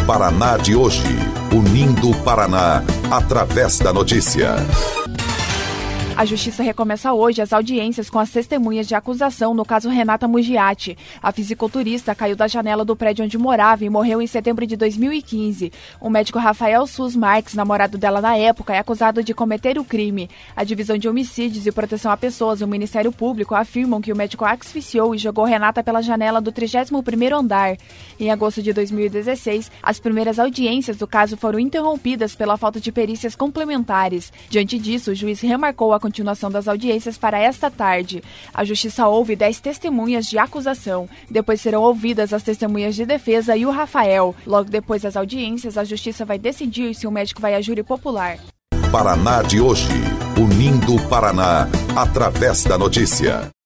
Paraná de hoje, unindo o Paraná através da notícia. A Justiça recomeça hoje as audiências com as testemunhas de acusação no caso Renata Mugiati. A fisiculturista caiu da janela do prédio onde morava e morreu em setembro de 2015. O médico Rafael Sus Marques, namorado dela na época, é acusado de cometer o crime. A Divisão de Homicídios e Proteção a Pessoas e o Ministério Público afirmam que o médico asfixiou e jogou Renata pela janela do 31º andar. Em agosto de 2016, as primeiras audiências do caso foram interrompidas pela falta de perícias complementares. Diante disso, o juiz remarcou a continuação das audiências para esta tarde. A Justiça ouve 10 testemunhas de acusação. Depois serão ouvidas as testemunhas de defesa e o Rafael. Logo depois das audiências, a Justiça vai decidir se o médico vai a júri popular. Paraná de hoje, unindo o Paraná através da notícia.